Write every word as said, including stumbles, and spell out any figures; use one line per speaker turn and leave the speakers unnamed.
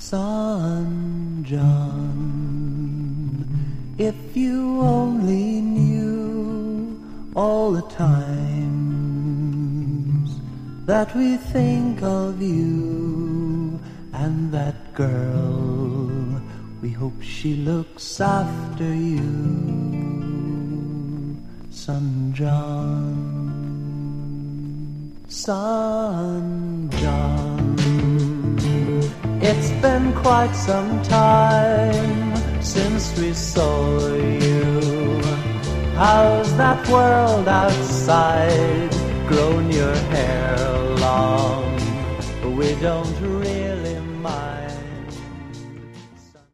Son John, if you only knew all the times that we think of you and that girl, we hope she looks after you, Son John, Son John. It's been quite some time since we saw you. How's that world outside grown your hair long? We don't